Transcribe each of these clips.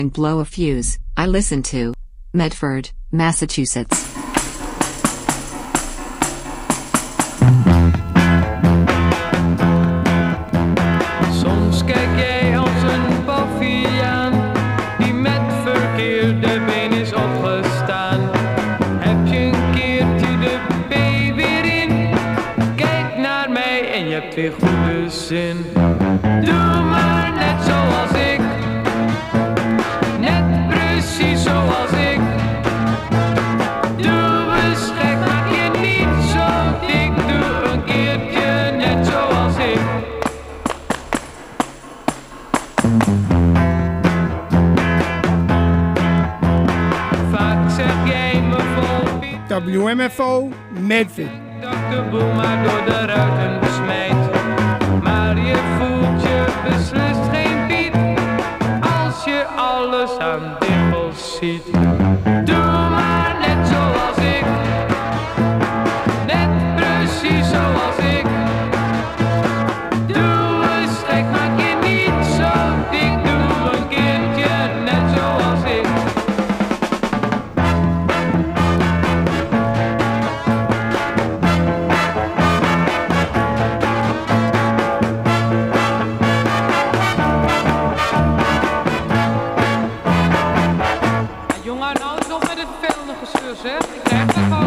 and blow a fuse. I listen to Medford, Massachusetts. Soms kijk jij als een baviaan die met verkeerde been is opgestaan. Heb je een keertje de B weer in? Kijk naar mij en je hebt weer goede zin. Doe maar net zoals ik. Net precies zoals ik. Doe eens gek, maak je niet zo dik. Doe een keertje net zoals ik. Vaak zeg jij me vol Piet. WMFO Medford. Dat de boel maar door de ruiten besmijt. Maar je voelt je beslist geen Piet. Als je alles aan dimpels ziet. Doe maar net zoals ik. Net precies zoals ik. Doe eens gek, maak je niet zo dik. Doe een keertje net zoals ik. Jongen, nou is nog met het velende gezeur, zeg. Ik krijg dat gewoon.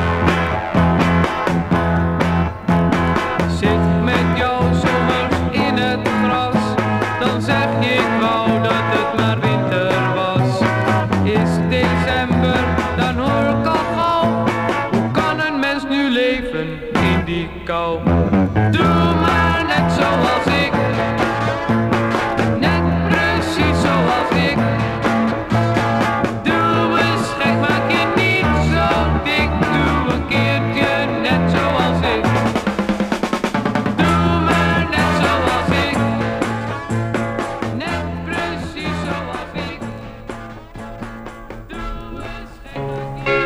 Zit met jou zomers in het gras, dan zeg je ik wou dat het maar winter was. Is december, dan hoor ik al gauw. Hoe kan een mens nu leven in die kou? Doe maar net zoals ik. Net precies zoals ik. Doe eens gek, maak je niet zo dik. Doe een keertje net zoals ik. Doe maar net zoals ik. Net precies zoals ik. Doe eens gek, maak je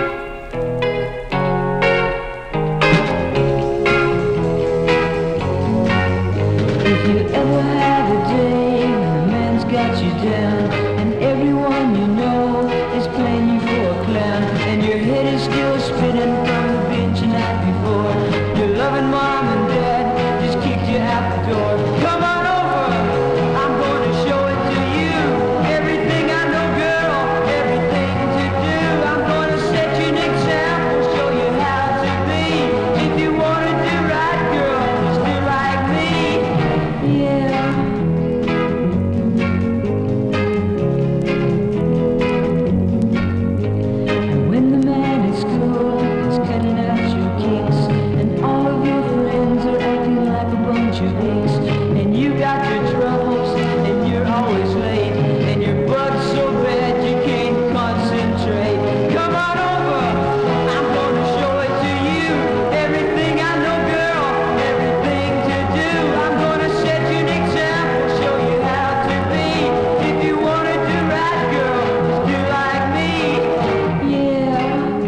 If you ever had a day when a man's got you down, and everyone you know is playing you for a clown, and your head is still spinning from the binge the night before, your loving mom and dad just kicked you out the door. Come on over, I'm gonna show it to you. Everything I know, girl, everything to do. I'm gonna set you an example, show you how to be. If you wanna do right, girl, just do like me. Yeah. And when the man at school is cutting out your kicks, and all of your friends are acting like a bunch of dicks, and you got your troubles, and you're always late, and your bug's so bad you can't concentrate. Come on over, I'm gonna show it to you. Everything I know, girl, everything to do. I'm gonna set you an example, show you how to be. If you wanna do right, girl, just do like me. Yeah.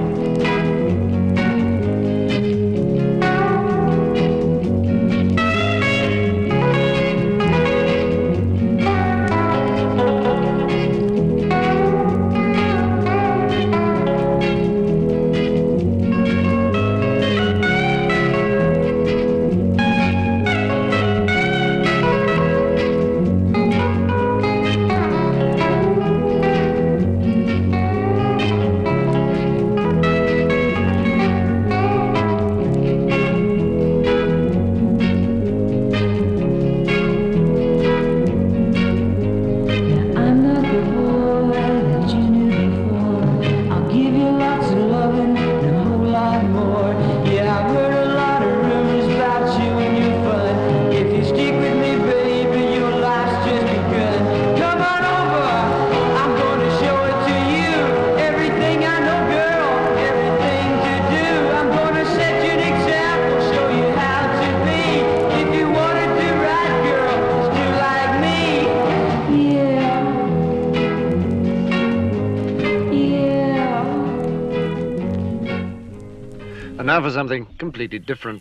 I'm not the boy that you knew before. I'll give you lots of loving and a whole lot more. Yeah, I've heard a lot of rumors about you and your fun. If you stick with me, baby, your life's just begun. Come on over, I'm gonna show it to you. Everything I know, girl, everything to do. I'm gonna set you an example, show you how to be. If you wanna do right, girl, just do like me. Yeah. Yeah. And now for something completely different.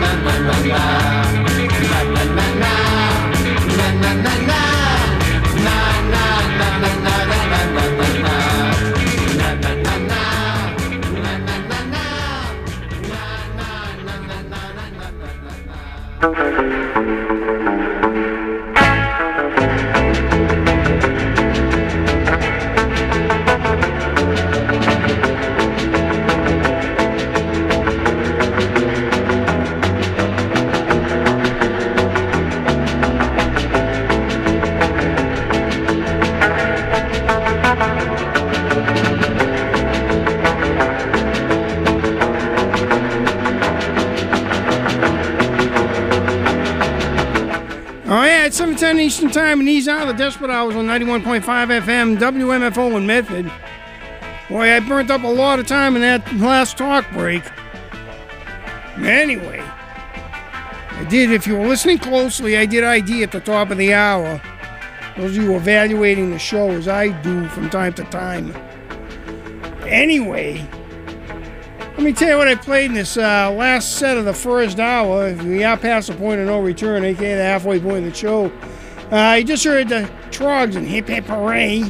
It's 7:10 Eastern Time, and these are the Desperate Hours on 91.5 FM, WMFO in Medford. Boy, I burnt up a lot of time in that last talk break. Anyway, I did, if you were listening closely, I did ID at the top of the hour. Those of you evaluating the show as I do from time to time. Anyway, let me tell you what I played in this last set of the first hour. We are past the point of no return, aka the halfway point of the show. You just heard the Trogs and Hip Hip Hooray.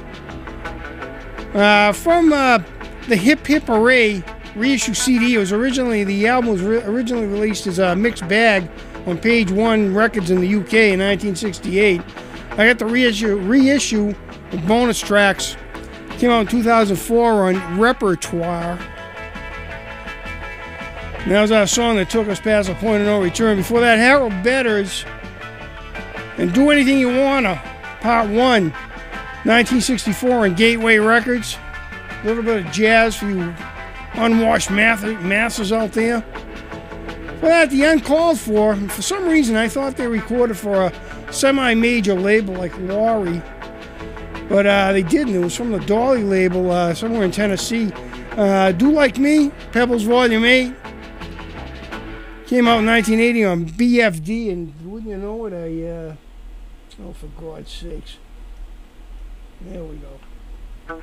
From the Hip Hip Hooray reissue CD, the album was originally released as a mixed bag on Page One Records in the UK in 1968. I got the reissue with bonus tracks. Came out in 2004 on Repertoire. And that was our song that took us past the point of no return. Before that, Harold Betters and Do Anything You Wanna, Part 1, 1964 on Gateway Records. A little bit of jazz for you unwashed masses out there. For that, The Uncalled For some reason I thought they recorded for a semi-major label like Laurie. But they didn't. It was from the Dolly label somewhere in Tennessee. Do Like Me, Pebbles Volume 8. Came out in 1980 on BFD, and wouldn't you know it, oh, for God's sakes. There we go.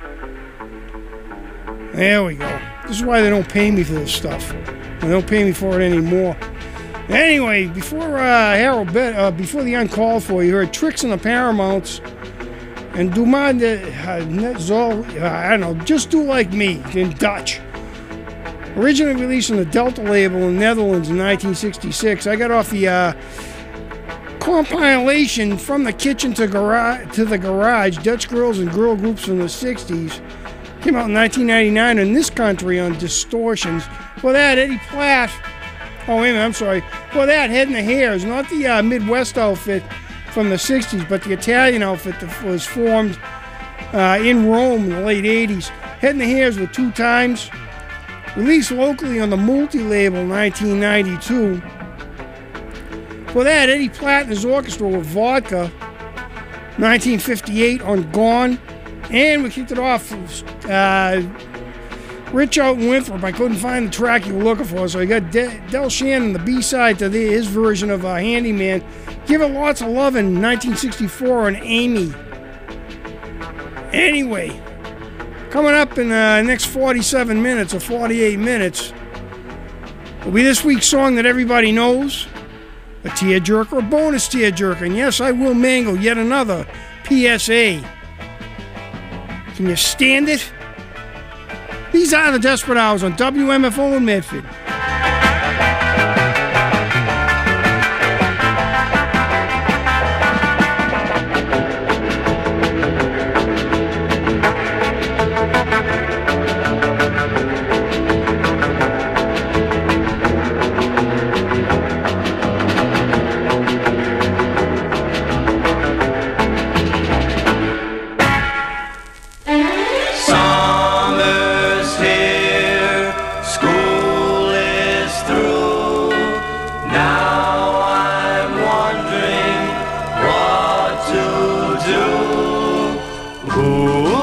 There we go. This is why they don't pay me for this stuff. They don't pay me for it anymore. Anyway, before before The Uncalled For, you heard Tricks in the Paramounts and Dumad, I don't know, Just Do Like Me in Dutch. Originally released on the Delta label in the Netherlands in 1966. I got off the compilation From the Kitchen to the Garage, Dutch Girls and Girl Groups from the 60s. Came out in 1999 in this country on Distortions. For that, Eddie Platt. Oh, wait a minute, I'm sorry. For that, Head and the Hairs. Not the Midwest outfit from the 60s, but the Italian outfit that was formed in Rome in the late 80s. Head and the Hairs were 2 times. Released locally on the multi-label 1992. For that, Eddie Platt and his orchestra with Vodka, 1958 on Gone. And we kicked it off with Rich Out in Winthrop. I couldn't find the track you were looking for, so I got Del Shannon, the B-side to his version of Handyman. Give It Lots of Lovin', 1964 on Amy. Anyway, coming up in the next 47 minutes or 48 minutes will be this week's song that everybody knows. A tearjerker, a bonus tearjerker, and yes, I will mangle yet another PSA. Can you stand it? These are the Desperate Hours on WMFO in Medford. Summer's here, school is through. Now I'm wondering what to do. Ooh,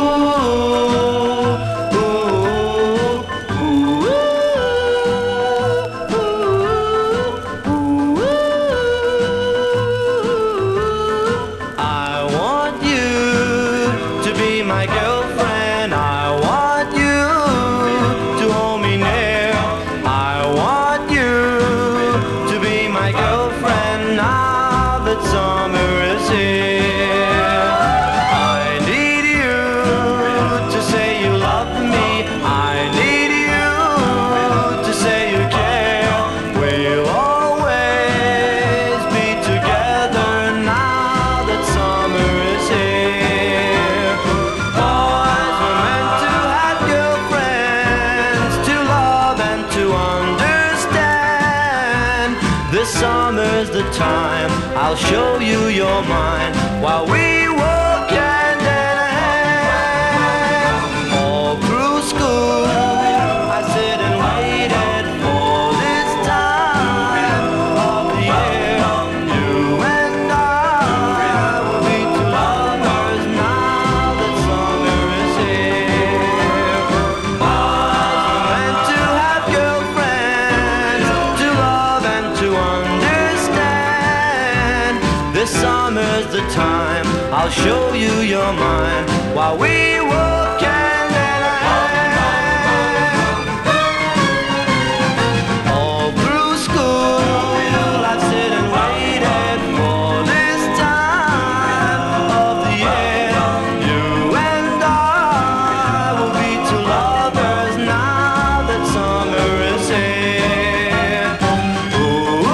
I want you to be my girlfriend. I want you to hold me near. I want you to be my girlfriend now that summer is here. I need you to say you love me. I need you to say you care. We'll always be together now that summer is here. Boys were meant to have girlfriends, to love and to understand. This summer's the time I'll show you you're mine while we walk hand in hand. All through school I sit and waited for this time of the year. You and I will be two lovers now that summer is here. Boys were meant to have girlfriends, to love and to understand. This summer's the time I'll show you you're mine while we walk hand in hand. All through school I've sit and waited for this time of the year. You and I will be two lovers now that summer is here. Ooh,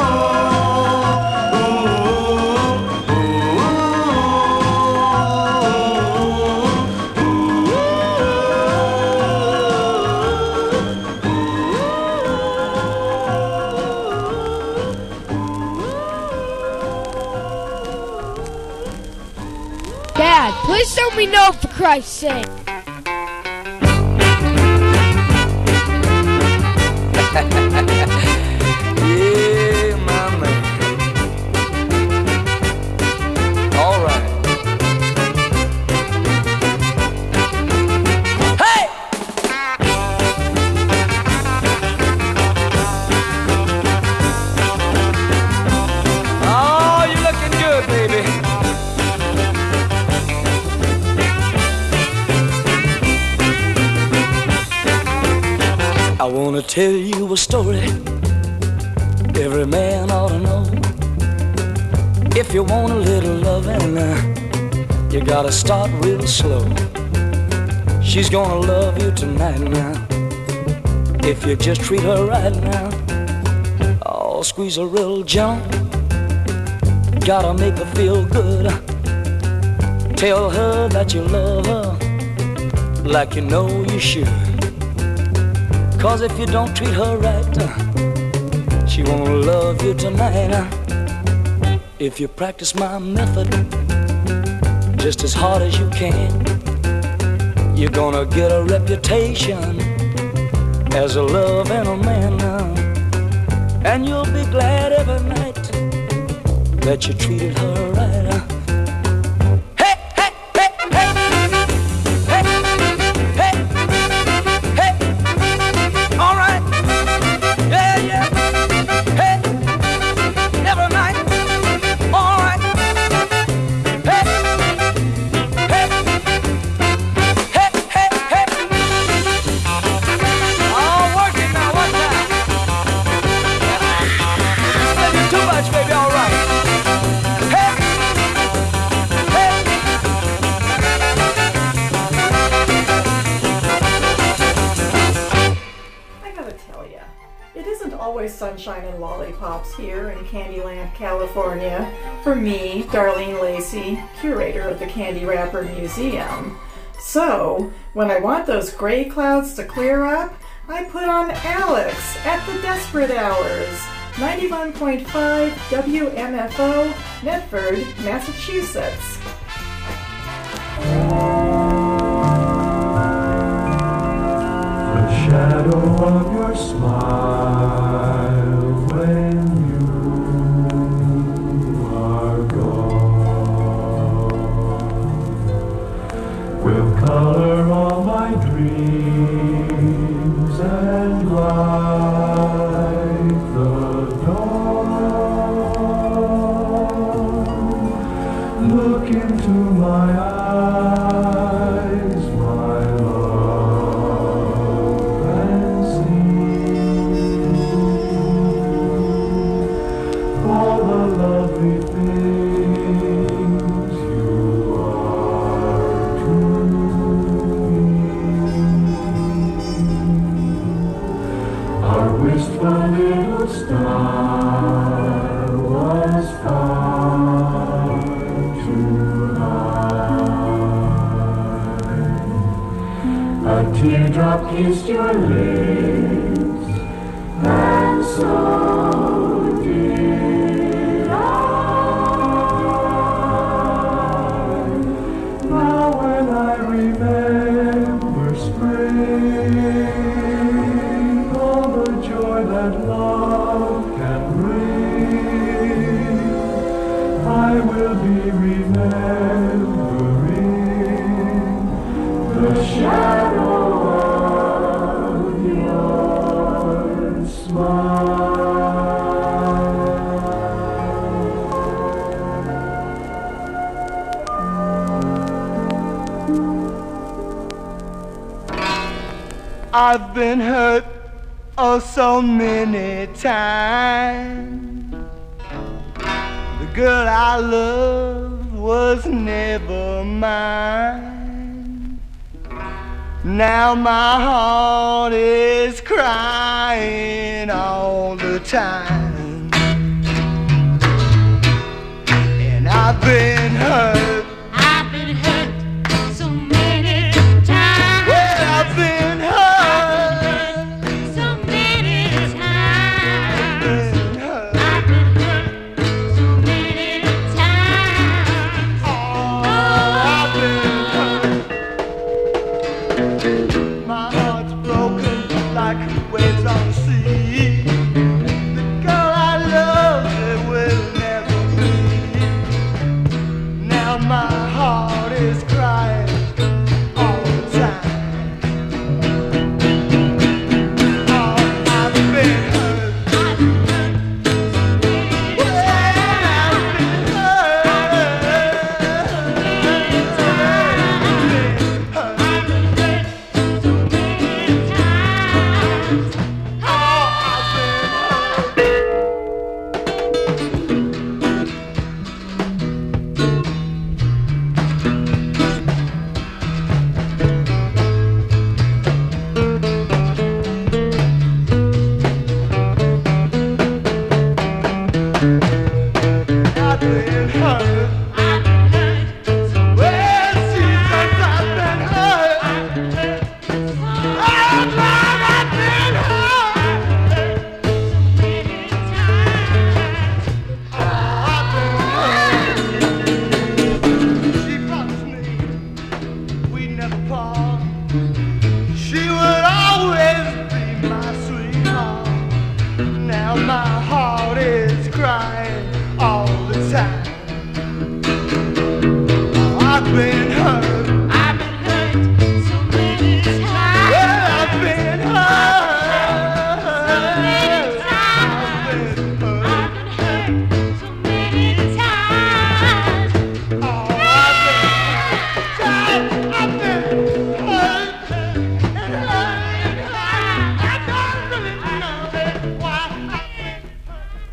Dad, please tell me no for Christ's sake. Yeah, my man. All right. Hey! Oh, you're looking good, baby. I wanna tell you a story every man ought to know. If you want a little loving, you gotta start real slow. She's gonna love you tonight now, if you just treat her right now. Oh, squeeze a real jump, Gotta make her feel good. Tell her that you love her like you know you should. 'Cause if you don't treat her right, she won't love you tonight. If you practice my method just as hard as you can, you're gonna get a reputation as a love and a man. And you'll be glad every night that you treated her right. Hey, hey, hey, hey, hey, hey, hey, all right, yeah, yeah, hey, every night, all right, hey, hey, hey, hey, hey, all working now, what now? Spending too much, baby, all right. Always sunshine and lollipops here in Candyland, California. For me, Darlene Lacey, curator of the Candy Wrapper Museum. So, when I want those gray clouds to clear up, I put on Alex at the Desperate Hours. 91.5 WMFO, Medford, Massachusetts. The shadow of your smile when you are gone will color all my dreams and light the dawn. Look into my eyes, my love, and see all the lovely things you are to me. Our wistful little star was far too high. A teardrop kissed your lips, and so did I. Now when I remember spring, all the joy that love can bring, I will be remembering the shadow of your smile. I've been hurt oh so many times. The girl I loved was never mine. Now my heart is crying all the time. And I've been hurt. I've been hurt so many times. Well, I've been hurt. So many times. I've been hurt. I've been hurt so many times. Oh, I've been hurt. My heart's broken like waves on the sea. The girl I love, it will never be. Now my heart is crying all the time. Oh, I've been hurt. Well, I've been hurt.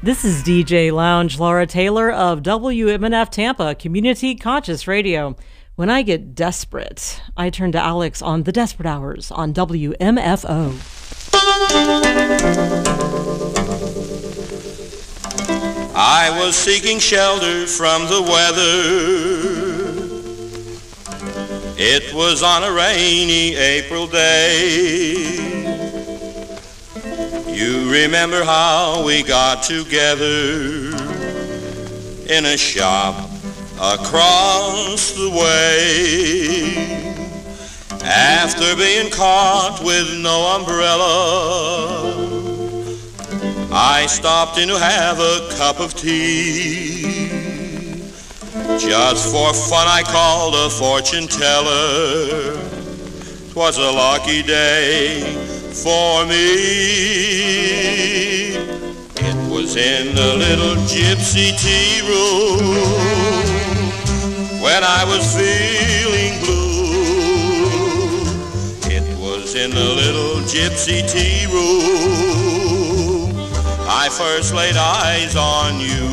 This is DJ Lounge Laura Taylor of WMNF Tampa, Community Conscious Radio. When I get desperate, I turn to Alex on The Desperate Hours on WMFO. I was seeking shelter from the weather. It was on a rainy April day. You remember how we got together in a shop across the way. After being caught with no umbrella, I stopped in to have a cup of tea. Just for fun I called a fortune teller. 'Twas a lucky day for me. It was in the little gypsy tea room when I was feeling blue. It was in the little gypsy tea room I first laid eyes on you.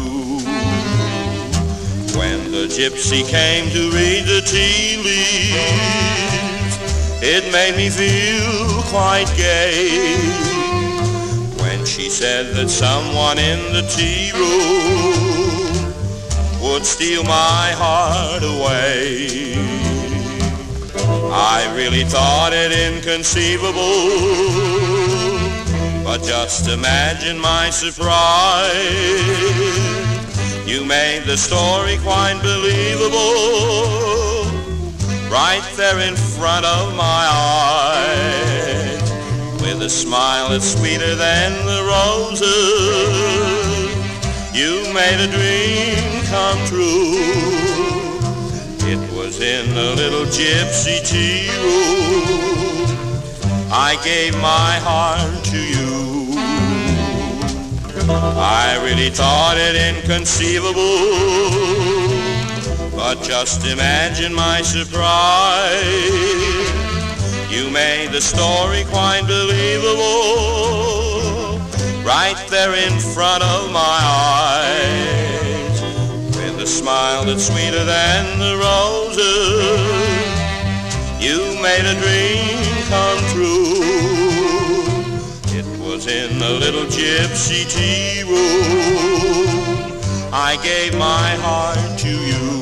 When the gypsy came to read the tea leaves, it made me feel quite gay. When she said that someone in the tea room would steal my heart away, I really thought it inconceivable. But just imagine my surprise. You made the story quite believable, right there in front of my eyes, with a smile that's sweeter than the roses. You made a dream come true. It was in the little gypsy tea room I gave my heart to you. I really thought it inconceivable, but just imagine my surprise. You made the story quite believable, right there in front of my eyes, with a smile that's sweeter than the roses. You made a dream come true. It was in the little gypsy tea room I gave my heart to you.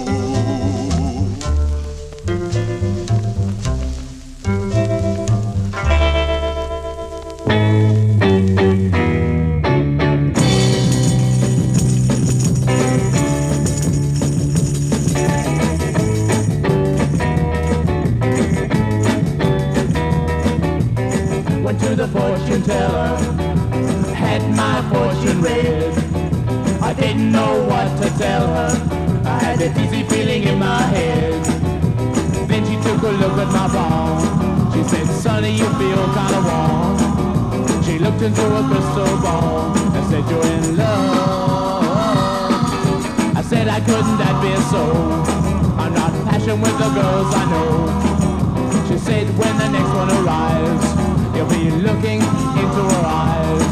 The fortune teller had my fortune read. I didn't know what to tell her. I had a dizzy feeling in my head. Then she took a look at my palm. She said, "Sonny, you feel kind of warm." She looked into a crystal ball and said, "You're in love." I said, "I couldn't that be so? I'm not passionate with the girls I know." She said, "When the next one arrives, you'll be looking into her eyes."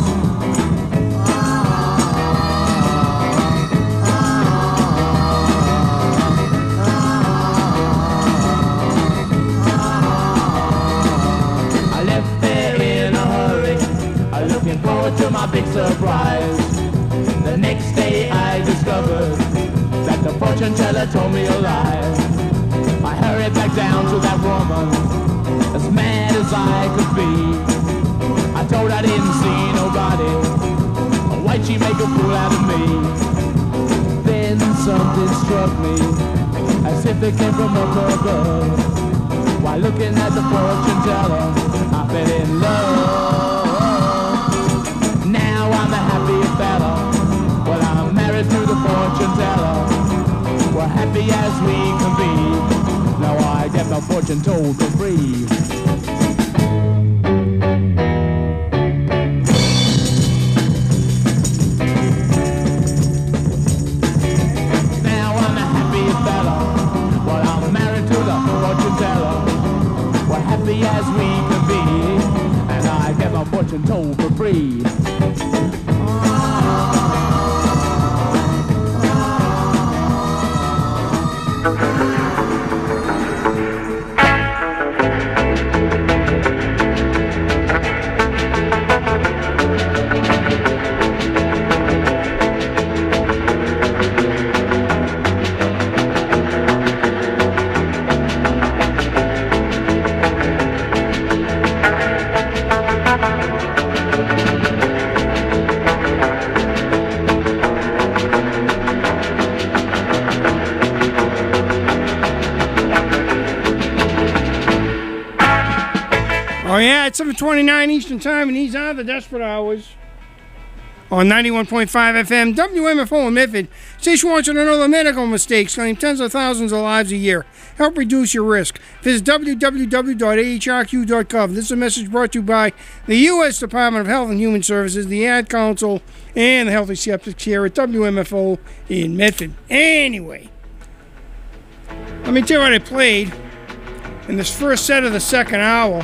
I left there in a hurry, looking forward to my big surprise. The next day I discovered that the fortune teller told me a lie. I hurried back down to that woman, as mad as I could be. I told her I didn't see nobody. Why'd she make a fool out of me? Then something struck me, as if it came from up above. While looking at the fortune teller, I fell in love. Now I'm a happy fella. Well, I'm married to the fortune teller. We're happy as we can be. Now I get my fortune told for free. Now I'm a happy fella. Well, I'm married to the fortune teller. We're happy as we can be. And I get my fortune told for free. Oh, yeah, it's 7:29 Eastern Time, and these are the Desperate Hours on 91.5 FM, WMFO in Medford. Station wants you to know the medical mistakes claim tens of thousands of lives a year. Help reduce your risk. Visit www.ahrq.gov. This is a message brought to you by the U.S. Department of Health and Human Services, the Ad Council, and the Healthy Skeptics here at WMFO in Medford. Anyway, let me tell you what I played in this first set of the second hour.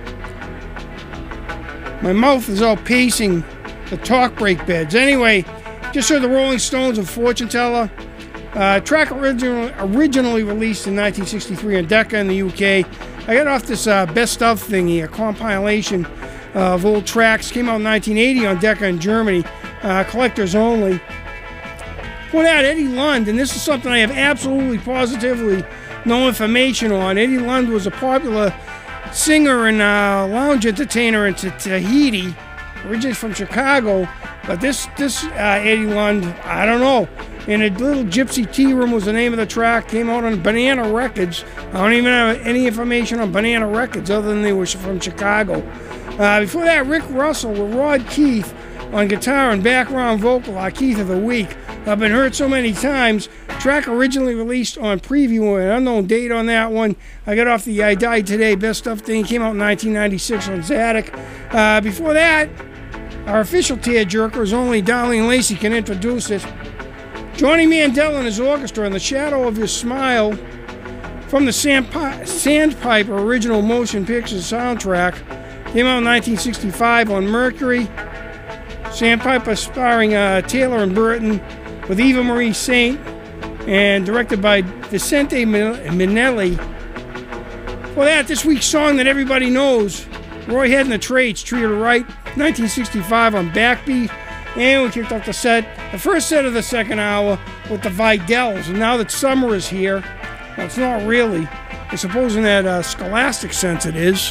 My mouth is all pacing the talk break beds. Anyway, just heard the Rolling Stones and Fortune Teller. Track originally released in 1963 on Decca in the UK. I got off this best of thingy, a compilation of old tracks. Came out in 1980 on Decca in Germany. Collectors only. For that, Eddie Lund, and this is something I have absolutely positively no information on. Eddie Lund was a popular singer and lounge entertainer in Tahiti, originally from Chicago, but this Eddie Lund, I don't know. And a Little Gypsy Tea Room was the name of the track. Came out on Banana Records. I don't even have any information on Banana Records other than they were from Chicago. Before that, Rick Russell with Rod Keith on guitar and background vocal, our Keith of the Week. I've been heard so many times. Track originally released on Preview, an unknown date on that one. I got off the I Died Today Best Stuff thing. Came out in 1996 on Zadok. Before that, our official tearjerker is only Darlene Lacey can introduce it. Johnny Mandel and his orchestra in the shadow of his smile from the Sandpiper original motion picture soundtrack. Came out in 1965 on Mercury. Sandpiper starring Taylor and Burton with Eva Marie Saint and directed by Vicente Minnelli. For that, this week's song that everybody knows, Roy Head and the Trades, Treated Right, 1965 on Backbeat. And we kicked off the first set of the second hour with the Vidells. And now that summer is here, well, it's not really. I suppose in that scholastic sense it is.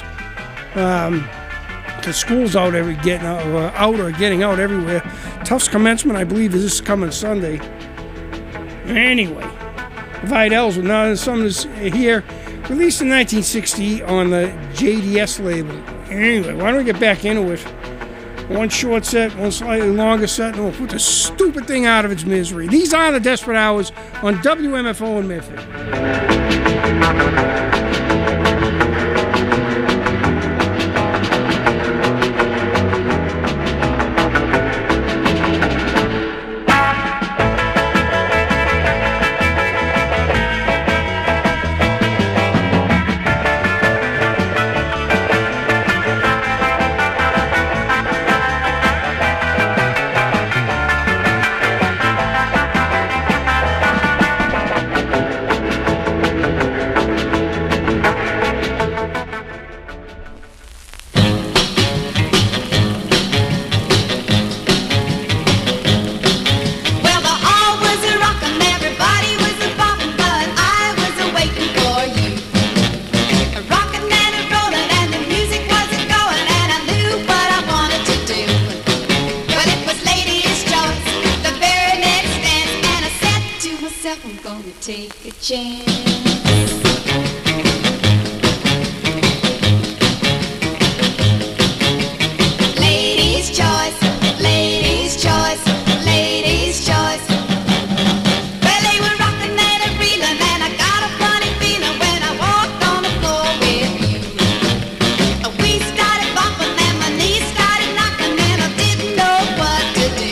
Because school's out getting out everywhere. Tufts commencement, I believe, is this coming Sunday. Anyway, the Vidells with Now the Summer is here, released in 1960 on the JDS label. Anyway, why don't we get back into it? One short set, one slightly longer set, and we'll put the stupid thing out of its misery. These are the Desperate Hours on WMFO in Medford.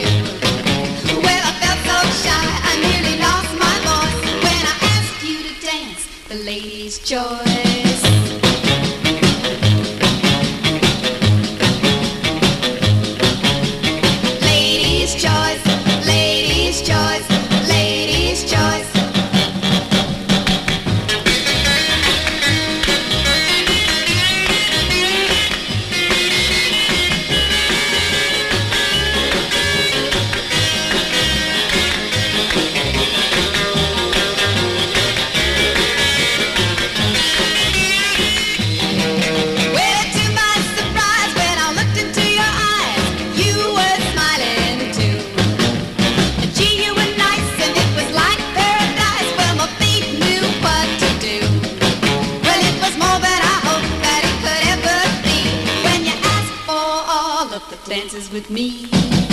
To dances with me.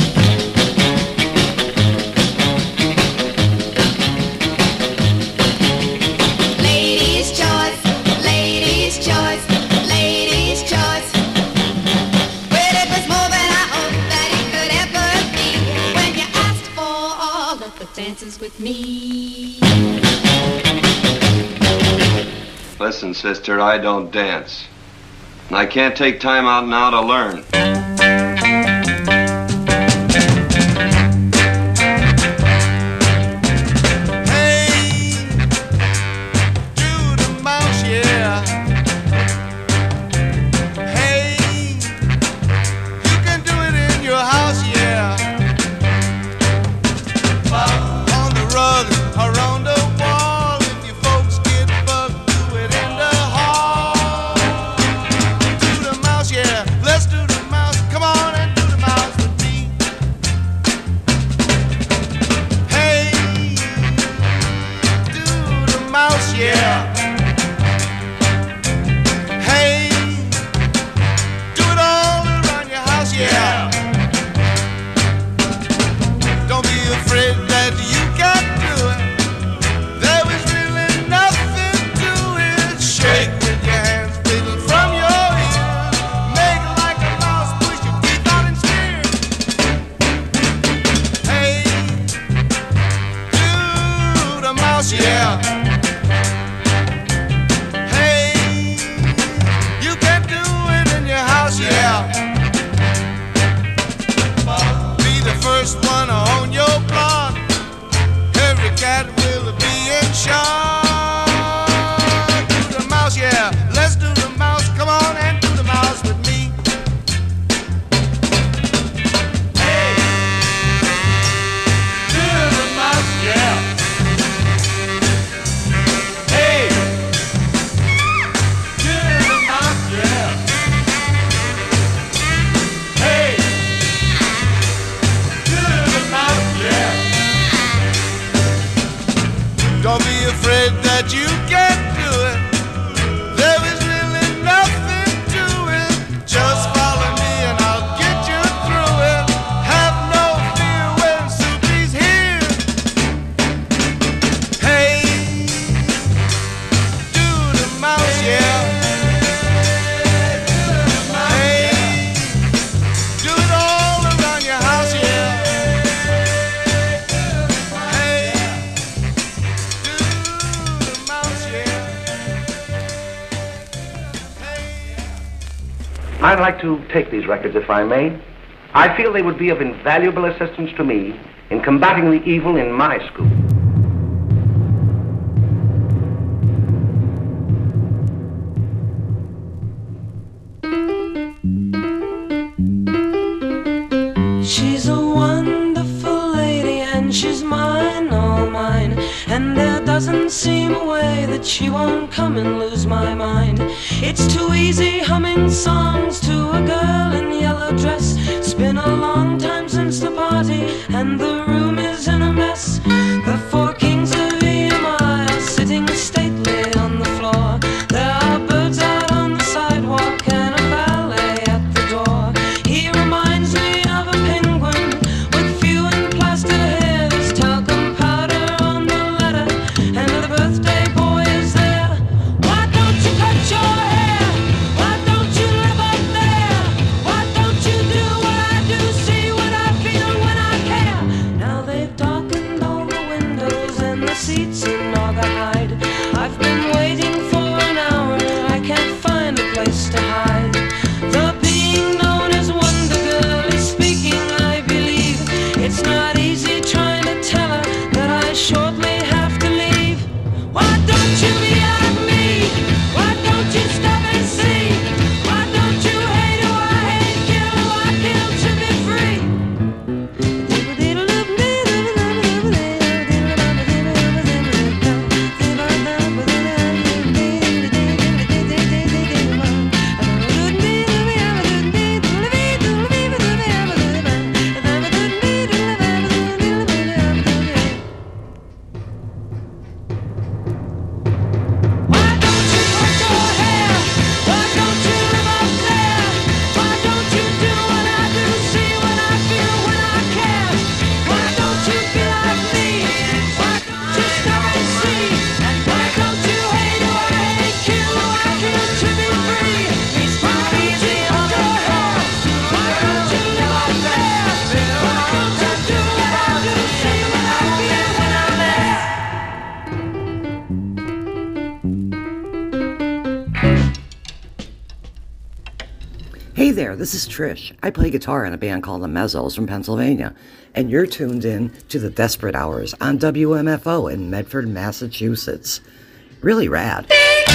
Ladies' choice, ladies' choice, ladies' choice. Well, it was more than I hoped that it could ever be when you asked for all of the dances with me. Listen, sister, I don't dance. And I can't take time out now to learn. I'd like to take these records, if I may. I feel they would be of invaluable assistance to me in combating the evil in my school. She's a wonderful lady and she's mine, all mine. And there doesn't seem a way that she won't come and lose my mind. It's too easy humming songs to a girl in yellow dress. It's been a long time since the party and the room is in a mess. The four kings of EMI are sitting stately on the floor. There are birds out on the sidewalk and a valet at the door. He reminds me of a penguin with few and plaster hair. There's talcum powder on the letter and the birthday boy is there. Why don't you cut your hair? Why don't you live up there? Hey there, this is Trish. I play guitar in a band called the Mezzos from Pennsylvania, and you're tuned in to the Desperate Hours on WMFO in Medford, Massachusetts. Really rad.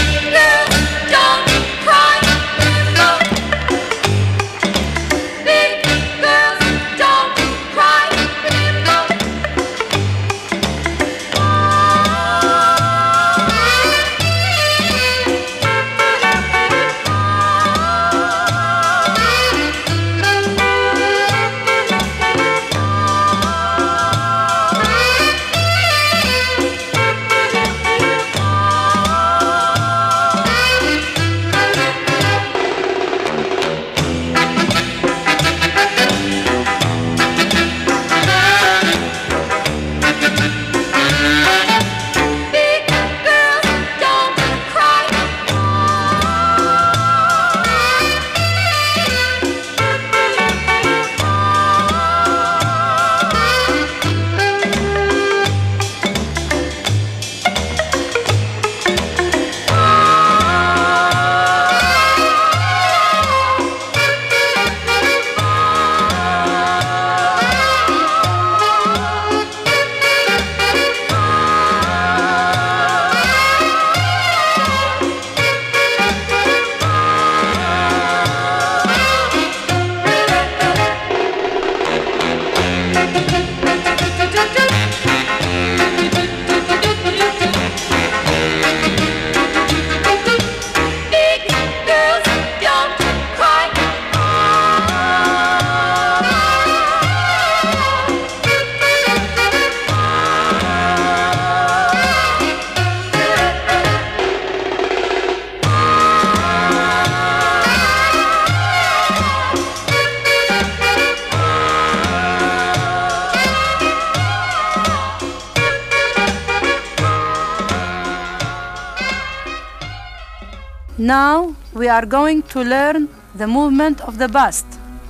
Now we are going to learn the movement of the bust.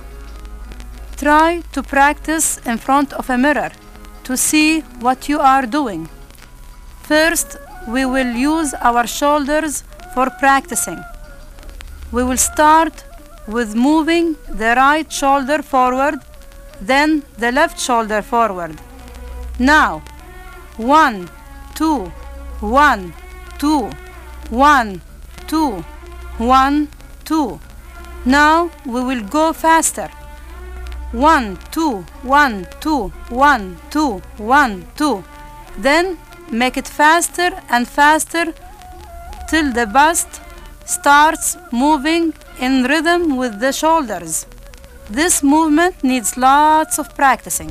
Try to practice in front of a mirror to see what you are doing. First, we will use our shoulders for practicing. We will start with moving the right shoulder forward, then the left shoulder forward. Now, 1, 2, 1, 2, 1, 2, 1, 2. Now we will go faster. 1, 2, 1, 2, 1, 2, 1, 2. Then make it faster and faster till the bust starts moving in rhythm with the shoulders. This movement needs lots of practicing.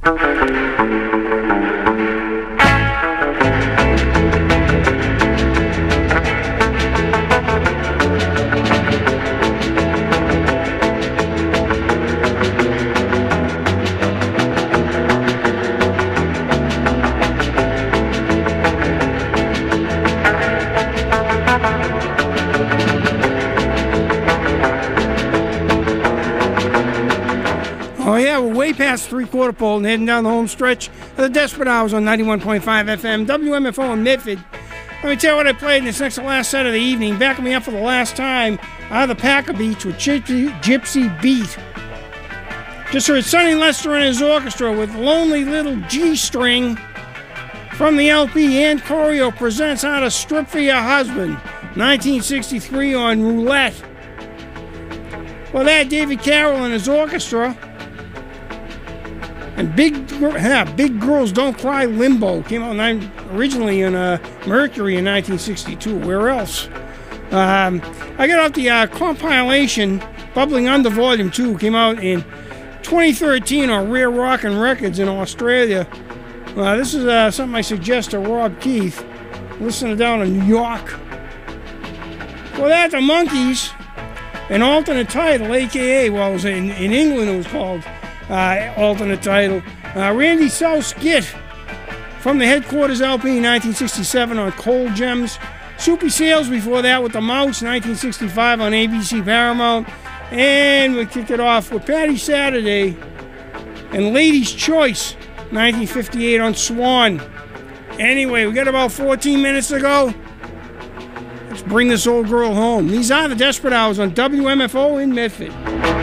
Oh yeah, we're way past three-quarter pole and heading down the home stretch of the Desperate Hours on 91.5 FM, WMFO in Medford. Let me tell you what I played in this next to last set of the evening. Backing me up for the last time out of the Packer Beach with Gypsy Beat. Just heard Sonny Lester and his orchestra with Lonely Little G-String from the LP and Choreo presents How to Strip for Your Husband, 1963 on Roulette. Well, that David Carroll and his orchestra. And Big Girls Don't Cry Limbo came out originally in Mercury in 1962. Where else? I got out the compilation Bubbling Under Volume 2 came out in 2013 on Rare Rockin' Records in Australia. This is something I suggest to Rob Keith, listening down in New York. Well, that the Monkees, an alternate title, a.k.a. well, it was in England it was called alternate title. Randy South's Git from the Headquarters LP 1967 on Cold Gems. Soupy Sales before that with the Mouse 1965 on ABC Paramount. And we kicked it off with Patty Saturday and Lady's Choice 1958 on Swan. Anyway, we got about 14 minutes to go. Let's bring this old girl home. These are the Desperate Hours on WMFO in Medford.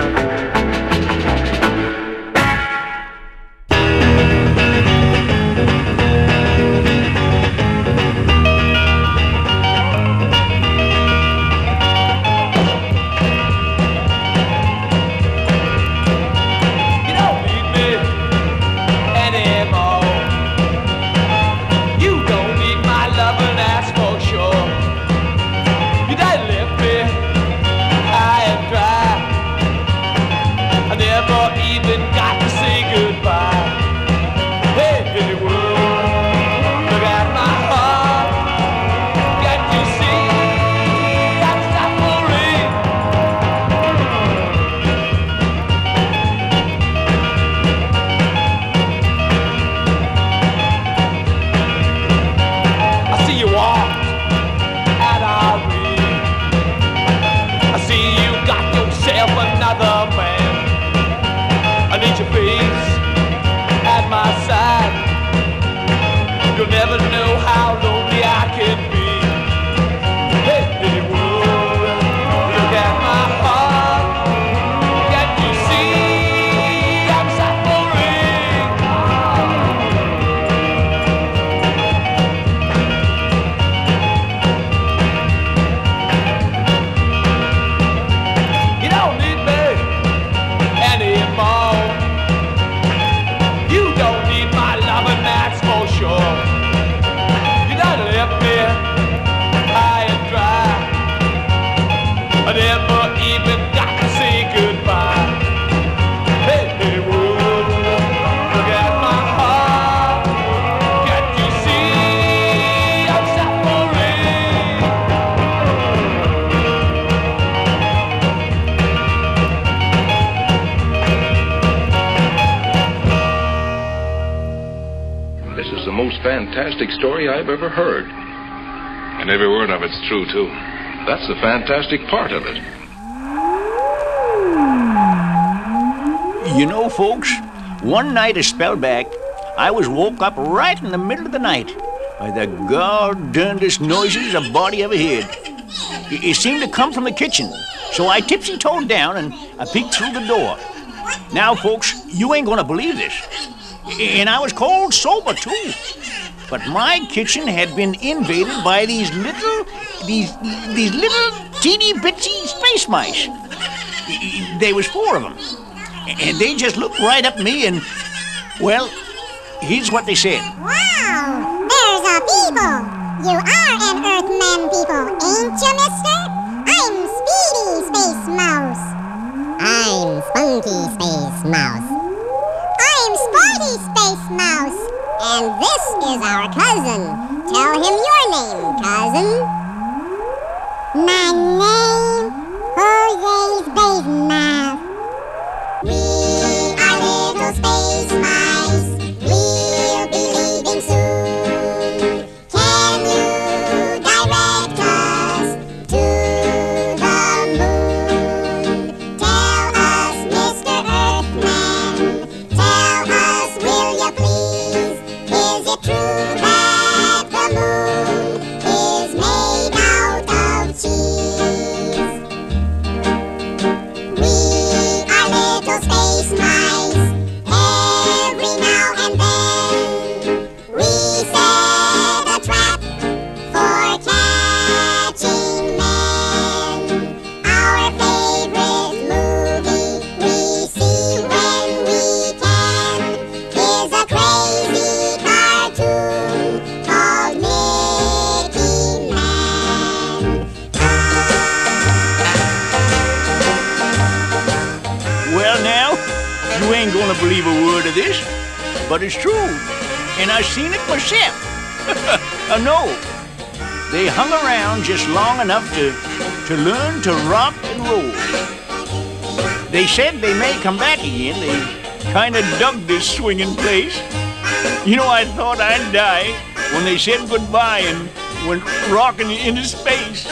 Fantastic story I've ever heard. And every word of it's true, too. That's the fantastic part of it. You know, folks, one night a spell back, I was woke up right in the middle of the night by the god-darndest noises a body ever heard. It seemed to come from the kitchen, so I tipsy-toed down and I peeked through the door. Now, folks, you ain't gonna believe this. And I was cold sober, too. But my kitchen had been invaded by these little teeny bitsy space mice. There was 4 of them. And they just looked right up at me and, well, here's what they said. Wow, there's a people. You are an Earthman people, ain't you, mister? I'm Speedy Space Mouse. I'm Spunky Space Mouse. I'm Spidey Space And this is our cousin. Tell him your name, cousin. My name, Jose's Baby Mouth. We are little space mice. We'll be leaving soon. Can you direct us to the moon? Tell us, Mr. Earthman. Tell us, will you please? Is it true that the moon is made out of cheese? We are little space mice. Every now and then we set a trap for catching men. Our favorite movie we see when we can is a crazy cartoon called Mickey Man. Well, now, you ain't gonna believe a word of this, but it's true. And I seen it myself. I know. They hung around just long enough to learn to rock and roll. They said they may come back again. They kind of dug this swinging place. You know, I thought I'd die when they said goodbye and went rocking into space.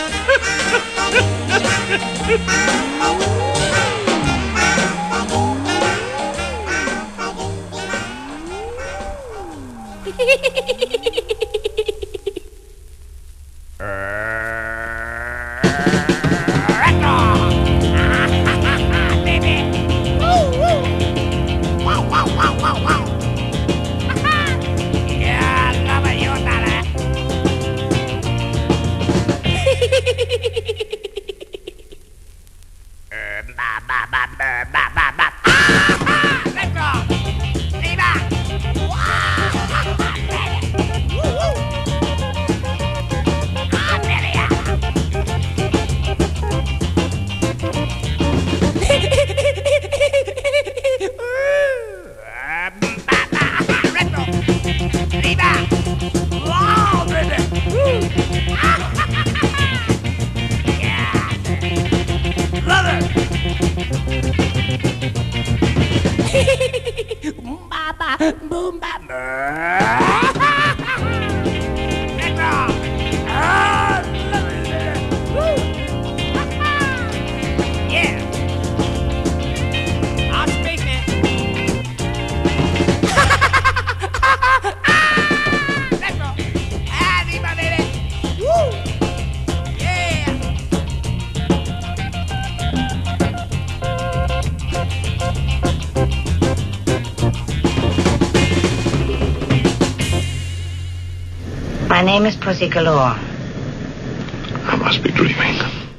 My name is Pussy Galore. I must be dreaming.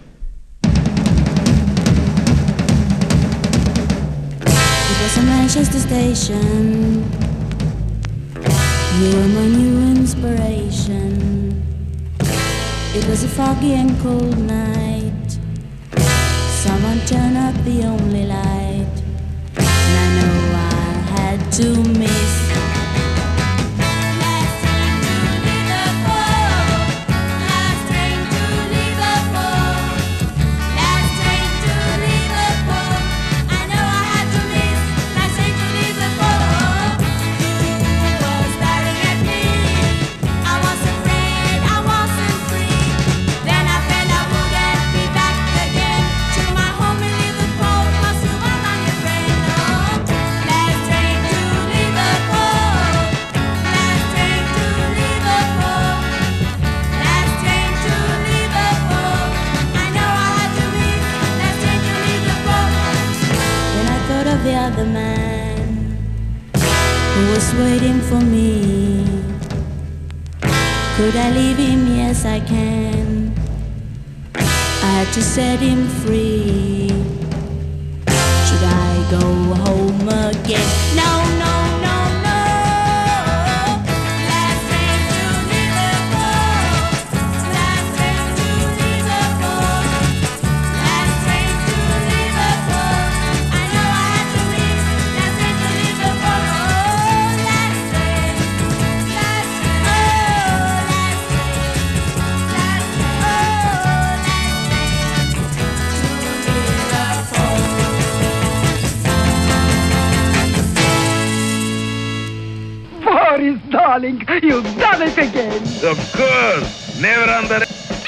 It was a Manchester station. You were my new inspiration. It was a foggy and cold night. Someone turned up the only light. And I know I had to miss. The other man who was waiting for me. Could I leave him? Yes, I can. I had to set him free. Should I go home again? No, no, no, no. Last train to Liverpool. Last train to Liverpool. Last train to Liverpool. I know I had to leave. Last train to Liverpool. Last train. darling. You've done it again. Of course. Never under...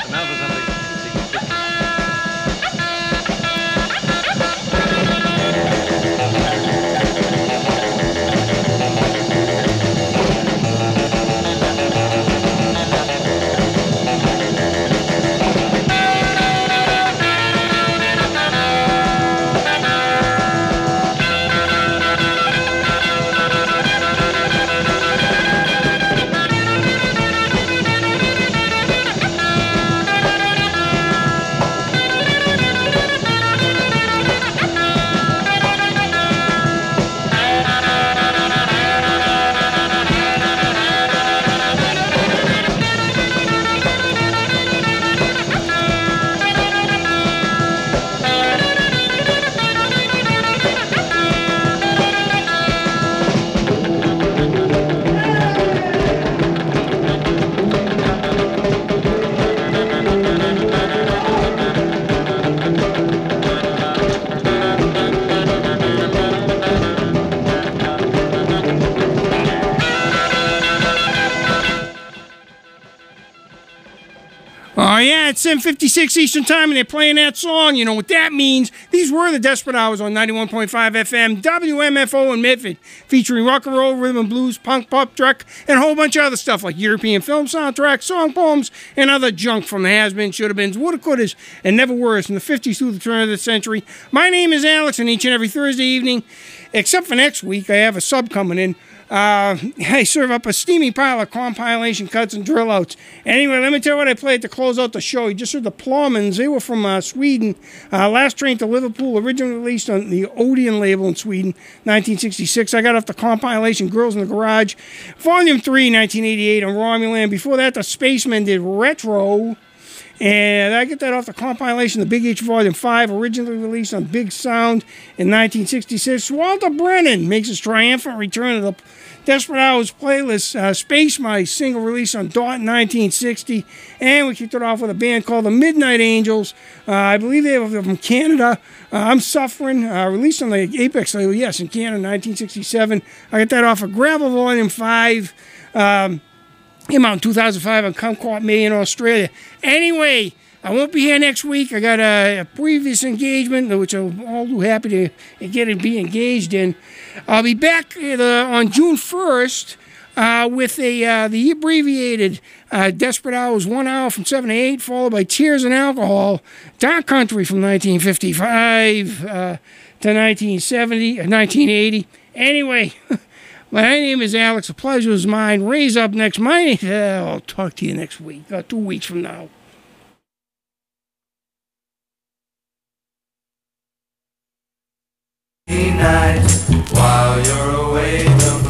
Oh, yeah, it's 7:56 Eastern Time, and they're playing that song. You know what that means. These were the Desperate Hours on 91.5 FM, WMFO in Medford, featuring rock and roll, rhythm and blues, punk, pop, truck, and a whole bunch of other stuff like European film soundtracks, song poems, and other junk from the has-beens, shoulda-beens, woulda-couldas, and never-weres from the 50s through the turn of the century. My name is Alex, and each and every Thursday evening, except for next week, I have a sub coming in. I serve up a steamy pile of compilation cuts and drill outs. Anyway, let me tell you what I played to close out the show. You just heard the Plowmans. They were from Sweden. Last Train to Liverpool, originally released on the Odeon label in Sweden, 1966. I got off the compilation Girls in the Garage, Volume 3, 1988 on Romulan. Before that, the Spacemen did Retro. And I get that off the compilation, the Big H Volume 5, originally released on Big Sound in 1966. Walter Brennan makes his triumphant return to the Desperate Hours playlist. Space My single release on Dot in 1960. And we kicked it off with a band called the Midnight Angels. I believe they were from Canada. I'm Suffering, released on the Apex label, yes, in Canada in 1967. I got that off of Gravel Volume 5. Came out in 2005 on Kumquat May in Australia. Anyway, I won't be here next week. I got a previous engagement, which I'm all too happy to get and be engaged in. I'll be back on June 1st with the abbreviated Desperate Hours 1 hour from 7 to 8, followed by Tears and Alcohol, Dark Country from 1955 to 1980. Anyway... My name is Alex. The pleasure is mine. Ray's up next. I'll talk to you next week, 2 weeks from now. Night, while you're away,